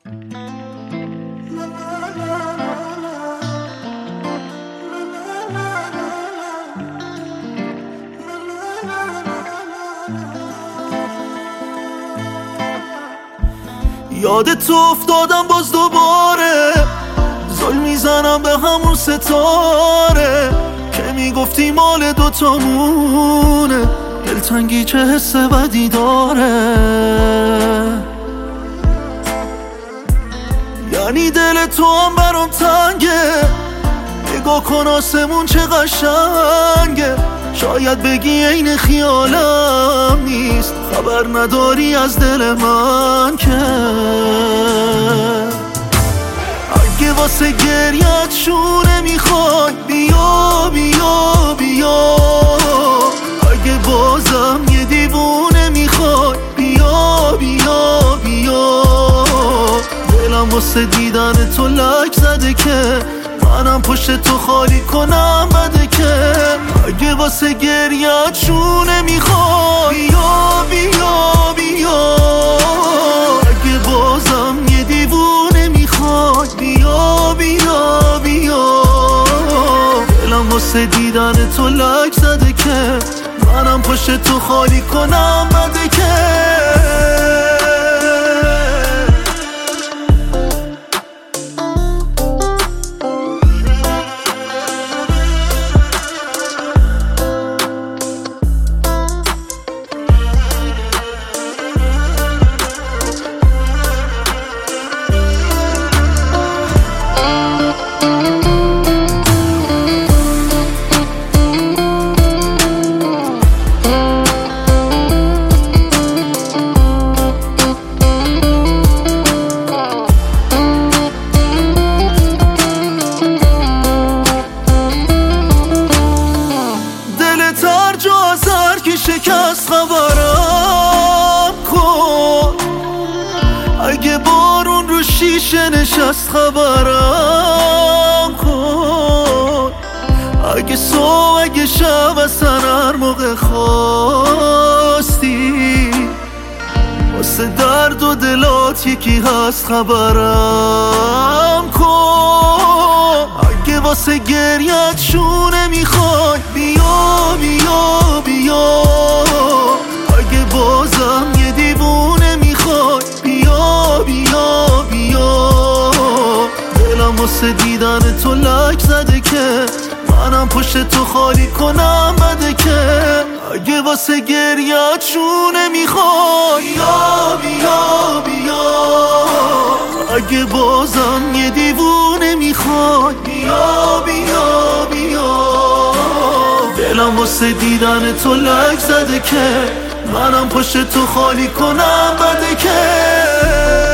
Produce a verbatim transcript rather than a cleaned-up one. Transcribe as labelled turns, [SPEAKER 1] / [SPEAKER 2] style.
[SPEAKER 1] یاد تو افتادم باز دوباره، زل میزنم به همون ستاره که میگفتی مال دوتامونه. دلتنگی چه حس بدی داره، یعنی دل تو هم برام تنگه. نگاه کن آسمون چه قشنگه، شاید بگی عین خیالم نیست، خبر نداری از دل من که. اگه واسه گریت شونه میخوای بیا بیا بیا، اگه بازم یه دیوونه میخوای بیا بیا بیا. دلم واسه دیدن تو لک زده که منم پشت تو خالی کنم بده که. اگه واسه گریت شونه میخوای بیا بیا بیا، اگه بازم یه دیوونه میخوای بیا بیا بیا. دلم واسه دیدن تو لک زده که منم پشت تو خالی کنم بده که. شکست خبرم کن، اگه بارون رو شیشه نشست خبرم کن. اگه صبح اگه شب اصلا هر موقع خواستی واسه درد و دلات یکی هست خبرم کن. اگه واسه گریت شونه میخوای بیا بیا بیا، اگه بازم یه دیوونه میخوای بیا بیا بیا. دلم واسه دیدن تو لک زده که منم پشت تو خالی کنم بده که. اگه واسه گریت شونه میخوای بیا بیا بیا، اگه بازم یه دیوونه میخوای بیا بیا بیا. دلم واسه دیدن تو لک زده که منم پشت تو خالی کنم بده که.